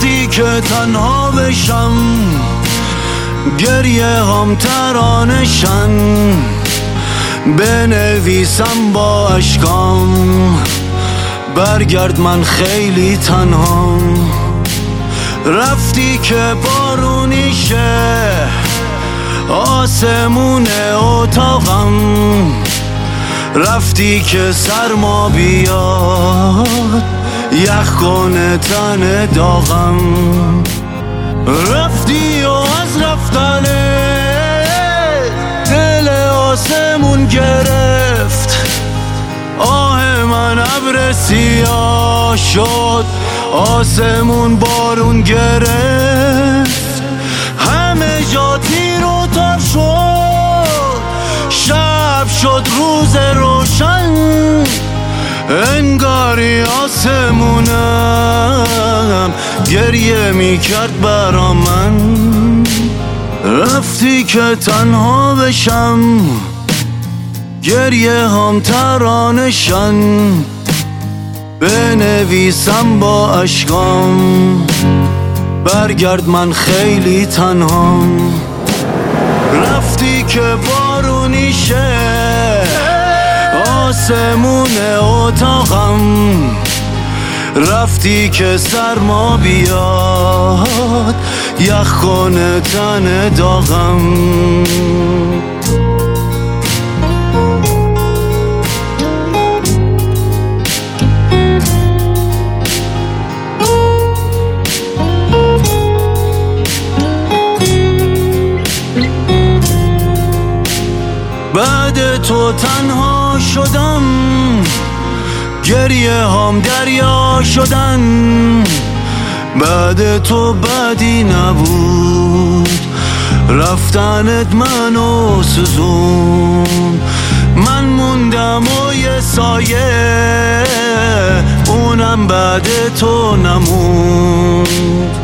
وقتی که تنها بشم گریه هم ترانشن، بنویسم با اشکام برگرد من خیلی تنهام. رفتی که بارونیشه آسمون اتاقم، رفتی که سرما بیاد یخ کنه تن داغم. رفتی و از رفتنه دل آسمون گرفت، آه من ابر سیاه شد آسمون بارون گرفت. همه جا تیر و تار شد، شب شد روز روشن، انگاری آسمونم گریه میکرد برا من. رفتی که تنها بشم گریه هم ترانشن، بنویسم با اشکام برگرد من خیلی تنهام. رفتی که بارونیشه آسمون اتاقم، رفتی که سرما بیاد یخ کنه تن داغم. بعد تو تنها شدم، گریه هم دریا شدن. بعد تو بدی نبود، رفتنت منو سوزون. من موندم و یه سایه، اونم بعد تو نموند.